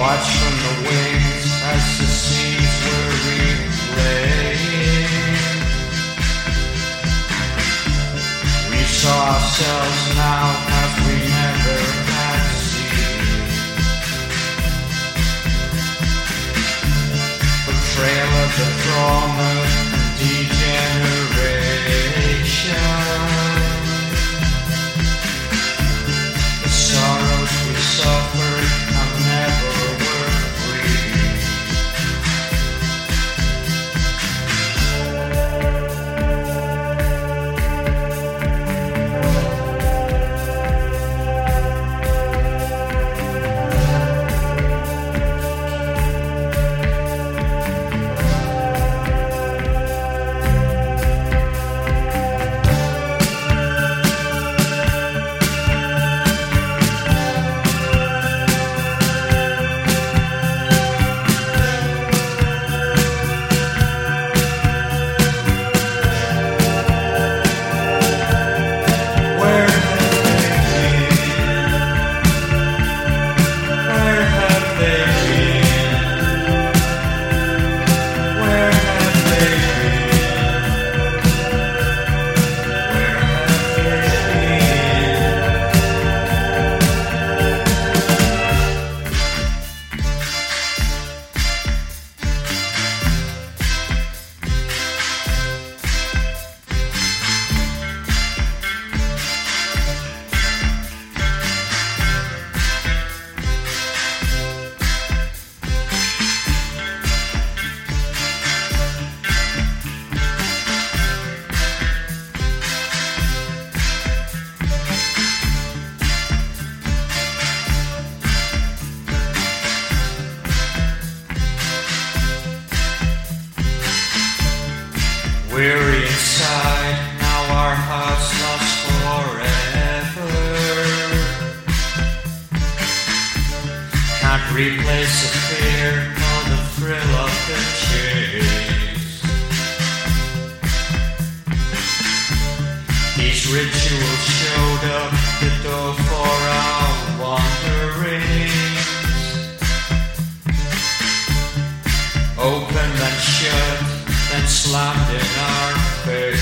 watched from the wings as the scenes were replaying. We saw ourselves now as we never had seen. Portrayal of the trauma and degeneration. The sorrows we suffered have never were free. Weary inside, now our hearts lost forever. Can't replace the fear or the thrill of the chase. These rituals showed up the door for our wanderings. Open and shut, then slammed in our face.